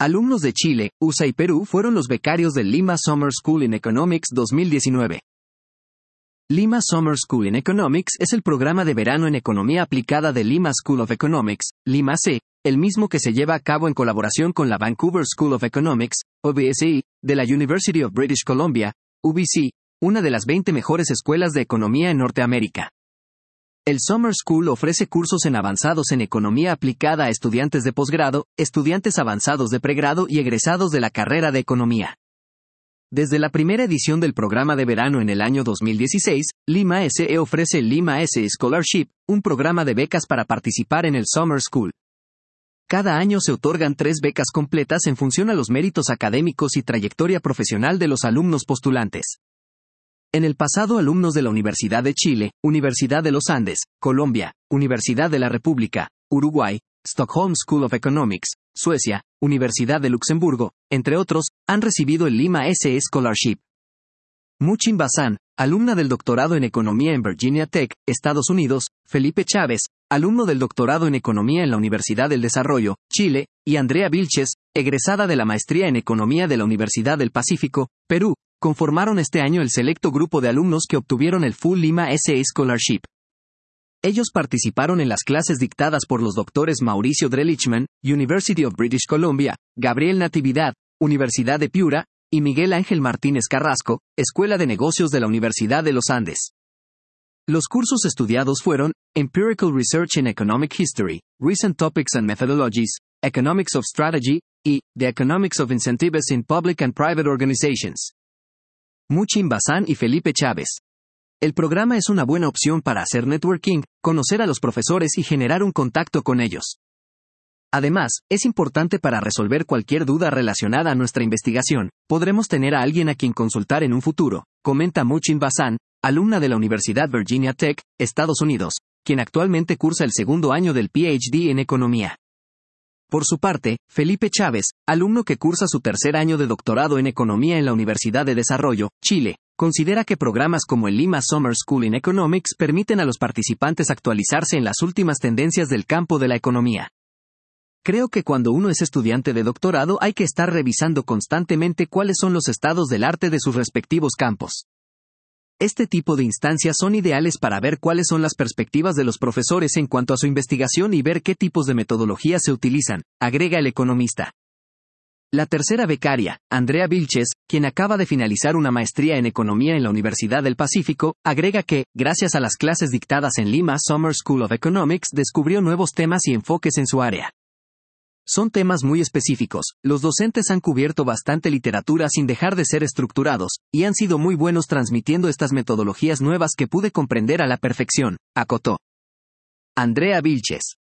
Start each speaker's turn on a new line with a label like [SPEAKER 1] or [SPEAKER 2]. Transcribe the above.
[SPEAKER 1] Alumnos de Chile, USA y Perú fueron los becarios del Lima Summer School in Economics 2019. Lima Summer School in Economics es el programa de verano en economía aplicada de Lima School of Economics, Lima C, el mismo que se lleva a cabo en colaboración con la Vancouver School of Economics, UBSI, de la University of British Columbia, UBC, una de las 20 mejores escuelas de economía en Norteamérica. El Summer School ofrece cursos en avanzados en economía aplicada a estudiantes de posgrado, estudiantes avanzados de pregrado y egresados de la carrera de economía. Desde la primera edición del programa de verano en el año 2016, Lima SE ofrece el Lima SE Scholarship, un programa de becas para participar en el Summer School. Cada año se otorgan 3 becas completas en función a los méritos académicos y trayectoria profesional de los alumnos postulantes. En el pasado, alumnos de la Universidad de Chile, Universidad de los Andes, Colombia, Universidad de la República, Uruguay, Stockholm School of Economics, Suecia, Universidad de Luxemburgo, entre otros, han recibido el Lima SE Scholarship. Muchin Bazán, alumna del doctorado en Economía en Virginia Tech, Estados Unidos, Felipe Chávez, alumno del doctorado en Economía en la Universidad del Desarrollo, Chile, y Andrea Vilches, egresada de la maestría en Economía de la Universidad del Pacífico, Perú, conformaron este año el selecto grupo de alumnos que obtuvieron el Full Lima SE Scholarship. Ellos participaron en las clases dictadas por los doctores Mauricio Drelichman, University of British Columbia, Gabriel Natividad, Universidad de Piura, y Miguel Ángel Martínez Carrasco, Escuela de Negocios de la Universidad de los Andes. Los cursos estudiados fueron Empirical Research in Economic History, Recent Topics and Methodologies, Economics of Strategy, y The Economics of Incentives in Public and Private Organizations. Muchin Bazán y Felipe Chávez. El programa es una buena opción para hacer networking, conocer a los profesores y generar un contacto con ellos. Además, es importante para resolver cualquier duda relacionada a nuestra investigación. Podremos tener a alguien a quien consultar en un futuro, comenta Muchin Bazán, alumna de la Universidad Virginia Tech, Estados Unidos, quien actualmente cursa el segundo año del PhD en Economía. Por su parte, Felipe Chávez, alumno que cursa su tercer año de doctorado en Economía en la Universidad de Desarrollo, Chile, considera que programas como el Lima Summer School in Economics permiten a los participantes actualizarse en las últimas tendencias del campo de la economía. Creo que cuando uno es estudiante de doctorado hay que estar revisando constantemente cuáles son los estados del arte de sus respectivos campos. Este tipo de instancias son ideales para ver cuáles son las perspectivas de los profesores en cuanto a su investigación y ver qué tipos de metodologías se utilizan, agrega el economista. La tercera becaria, Andrea Vilches, quien acaba de finalizar una maestría en Economía en la Universidad del Pacífico, agrega que, gracias a las clases dictadas en Lima Summer School of Economics, descubrió nuevos temas y enfoques en su área. Son temas muy específicos, los docentes han cubierto bastante literatura sin dejar de ser estructurados, y han sido muy buenos transmitiendo estas metodologías nuevas que pude comprender a la perfección, acotó. Andrea Vilches.